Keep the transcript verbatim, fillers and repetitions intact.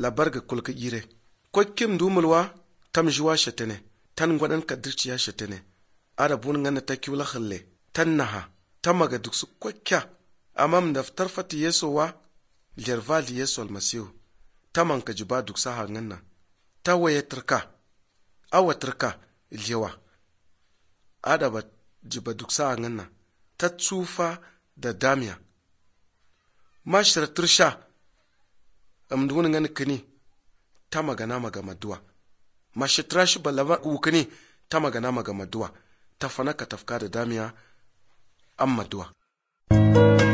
labarga kulka ire ko kim dumulwa tam juwa shetene tan gwadan kadirciya shetene ada bun ngana ta kiwla khalle tan naha tamaga duksu kwakya amam daftar fati yeso wa jervali yeso almasihu taman ka jiba duksa ha nganna ta waye turka awa turka ilyewa ada ba jiba duksa ha nganna ta tsufa da damiya mashira tursha amdun ngana kini ta magana maga maduwa mashitra shi balaba ukani ta magana maga maduwa ta fana ka tafka da damiya amma maduwa